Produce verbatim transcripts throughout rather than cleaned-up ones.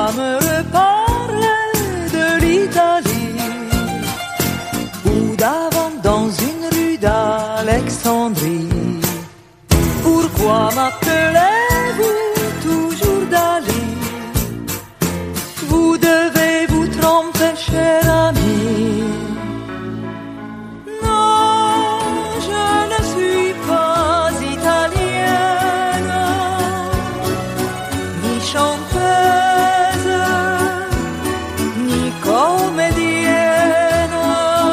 me reparler de l'Italie, ou d'avant dans une rue d'Alexandrie. Pourquoi m'appelez-vous toujours Dali? Vous devez vous tromper, cher ami. Non, je ne suis pas italienne, ni chanteuse, ni comédienne.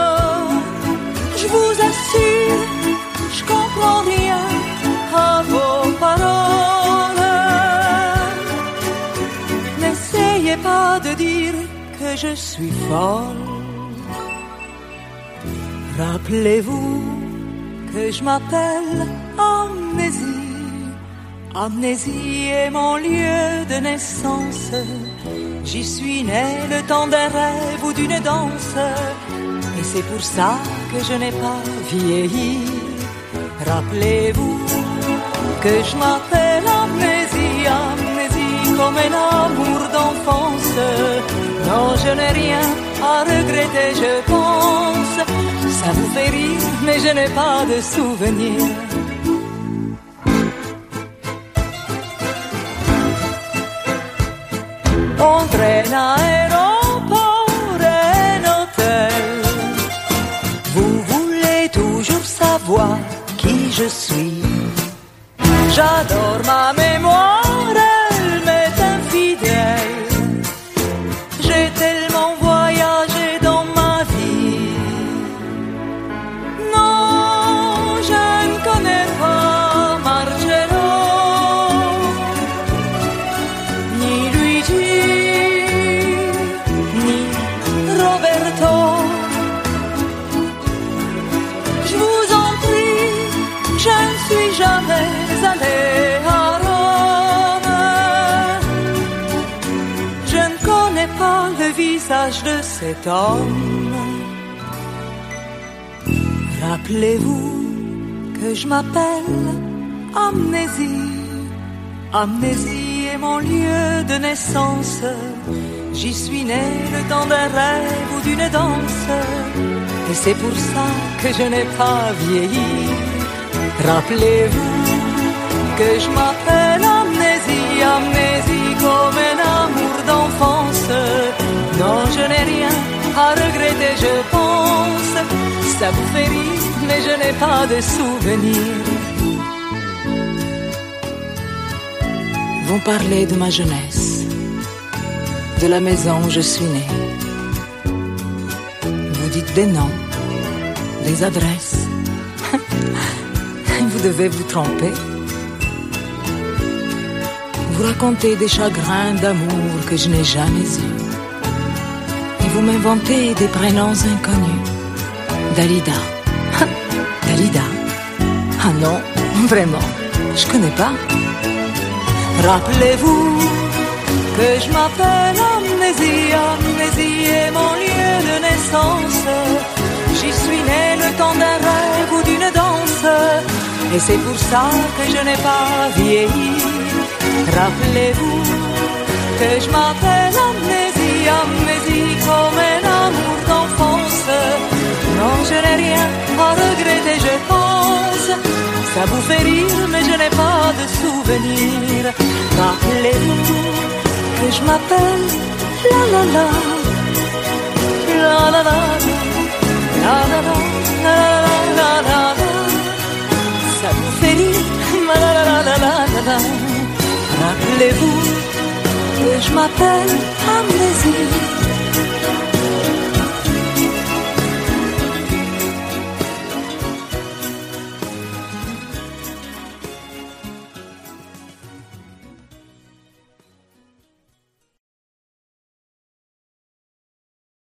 Je vous assure, je comprends rien à vos paroles. N'essayez pas de dire que je suis folle. Rappelez-vous que je m'appelle Amnésie. Amnésie est mon lieu de naissance. J'y suis né le temps d'un rêve ou d'une danse. Et c'est pour ça que je n'ai pas vieilli. Rappelez-vous que je m'appelle Amnésie. Amnésie comme un amour d'enfance. Non, je n'ai rien à regretter, je pense. Ça vous fait rire, mais je n'ai pas de souvenirs. On traîne à aéroport et un hôtel. Vous voulez toujours savoir qui je suis. J'adore ma mémoire, elle m'est infidèle. J'ai tellement voyagé dans ma vie. Non, je ne connais pas Marcello, ni Luigi, ni Roberto. Je vous en prie, je ne suis jamais allé à Rome. Je ne connais pas le visage de cet homme. Rappelez-vous que je m'appelle Amnésie. Amnésie est mon lieu de naissance. J'y suis né le temps d'un rêve ou d'une danse. Et c'est pour ça que je n'ai pas vieilli. Rappelez-vous que je m'appelle Amnésie. Amnésie comme un amour d'enfance. Non, je n'ai rien à regretter, je pense. Ça vous fait rire, mais je n'ai pas de souvenirs. Vous parlez de ma jeunesse, de la maison où je suis né. Vous dites des noms, des adresses. Vous devez vous tromper. Vous racontez des chagrins d'amour que je n'ai jamais eus. Et vous m'inventez des prénoms inconnus. Dalida. Dalida. Ah non, vraiment, je connais pas. Rappelez-vous que je m'appelle Amnésie. Amnésie est mon lieu de naissance. J'y suis né le temps d'un rêve ou d'une danse. Et c'est pour ça que je n'ai pas vieilli. Rappelez-vous que je m'appelle Amnésie. Amnésie comme un amour d'enfance. Non, je n'ai rien à regretter, je pense. Ça vous fait rire, mais je n'ai pas de souvenirs. Rappelez-vous que je m'appelle La La La. La La La. La La La. La La La. Ça vous fait rire, la la la la la la. Rappelez-vous que je m'appelle Amnésie.